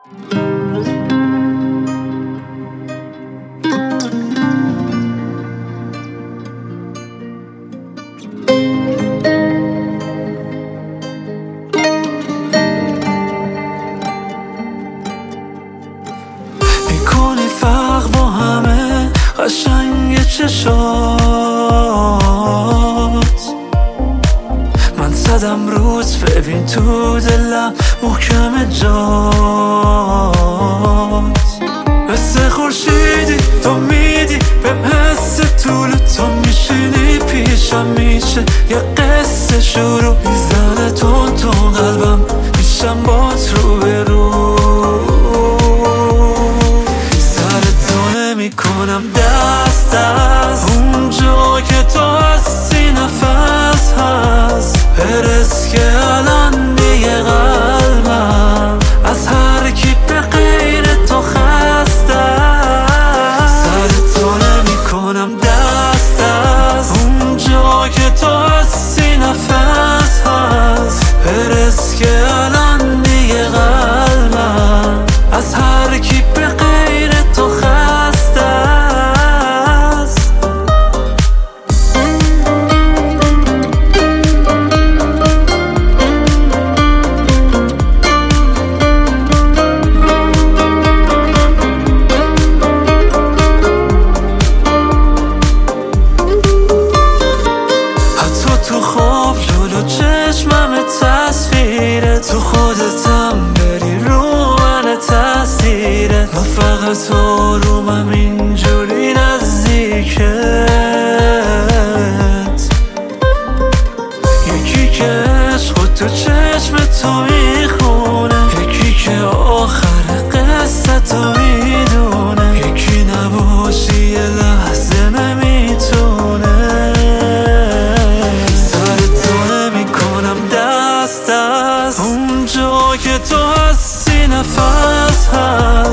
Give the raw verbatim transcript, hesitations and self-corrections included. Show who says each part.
Speaker 1: میکنی فرق با همه قشنگ چشات، من زدم روز ببین تو دلم محکم جات. مثل خورشیدی تو میدی بهم حس طول، تو میشینی پیشم میشه یه قصه شروع. میزنه تون تون قلبم میشم بات رو به رو، سر تو نمیکنم دست از اونجا که تو هستی. نفس هست برس که الان دیگه قلبم از هر کی به غیر تو خسته. سر تو نمیکنم دست از اونجا که تو هستی. نفس هست برس که الان دیگه قلبم از هر کی به غیر تو خسته است. حتی تو خواب جلو چشمم تصویره، تو خودتم بری رو من تاثیرت. من فقط آرومم اینجوری نزدیکت، یکی که عشق تو چشم تو میخونه، یکی که آخر قصه تو میدونه، یکی نباشی یه لحظه نمیتونه. سر تو نمیکنم دست از اونجا که تو هستی. نفس هست